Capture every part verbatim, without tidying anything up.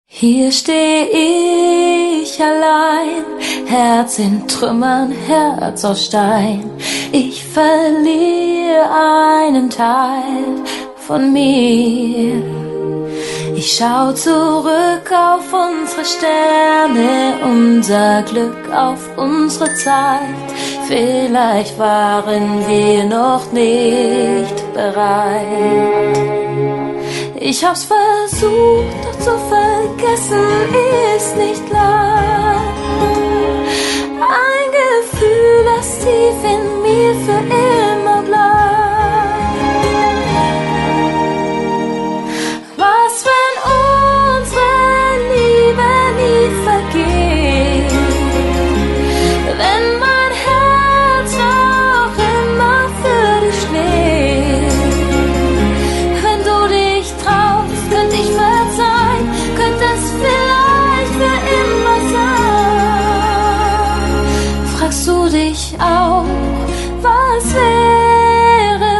Hier steh ich allein, Herz in Trümmern, Herz aus Stein. Ich verliere einen Teil von mir. Ich schau zurück auf unsere Sterne, unser Glück, auf unsere Zeit. Vielleicht waren wir noch nicht bereit. Ich hab's versucht, doch zu vergessen ist nicht leicht. Ein Gefühl, das tief in mir für immer bleibt. Was, wenn unsere Liebe nie vergeht? Wenn mein Herz noch immer für dich schlägt? Wenn du dich traust, könnte ich verzeihen, könnte es vielleicht für immer sein. Fragst du dich auch, was wäre,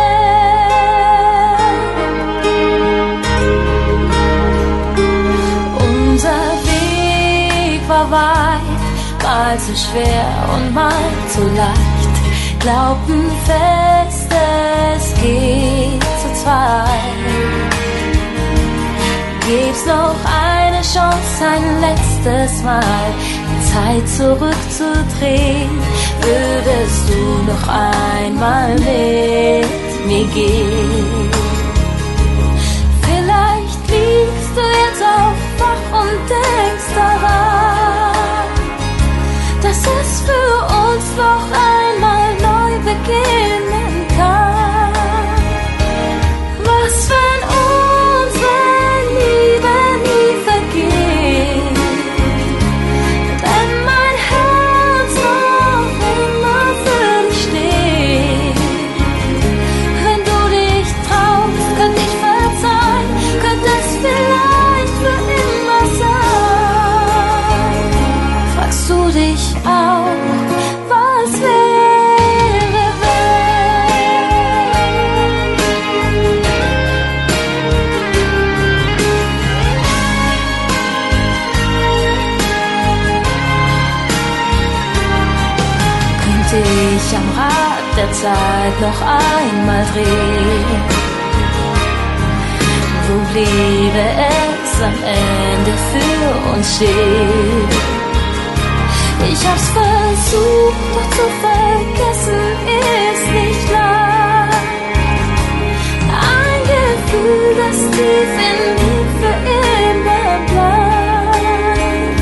wenn unser Weg war weit, mal zu schwer und mal zu leicht. Glaubten fest, es geht zu zweit. Gib's noch eine Chance, ein letztes Mal, die Zeit zurückzudrehen. Würdest du noch einmal mit mir gehen? Vielleicht liegst du jetzt auch wach und denkst daran, dass es für uns noch einmal neu beginnen kann. Was, wenn unsere Liebe nie vergeht? Wenn mein Herz noch immer für dich steht? Wenn du dich traust, könnte ich verzeihen, könnte es vielleicht für immer sein. Fragst du dich auch, was wäre, könnte ich am Rad der Zeit noch einmal drehen? Wo bliebe es am Ende für uns stehen? Ich hab's versucht, doch zu vergessen ist nicht leicht. Ein Gefühl, das tief in mir für immer bleibt.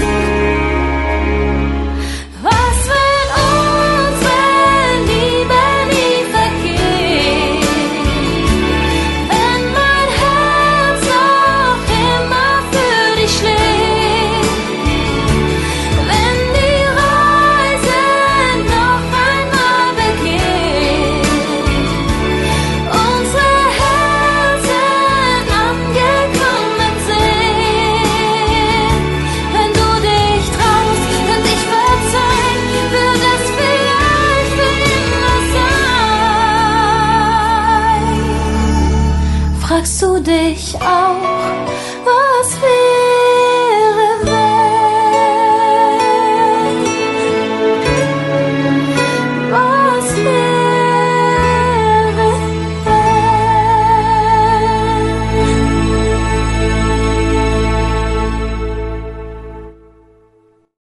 Was, wenn unsere Liebe nie vergeht? Wenn mein Herz noch immer für dich schlägt? Wenn die Reise noch einmal beginnt? Unsere Herzen angekommen sind? Wenn du dich traust, könnte ich verzeihen, würde es vielleicht für immer sein. Fragst du dich auch?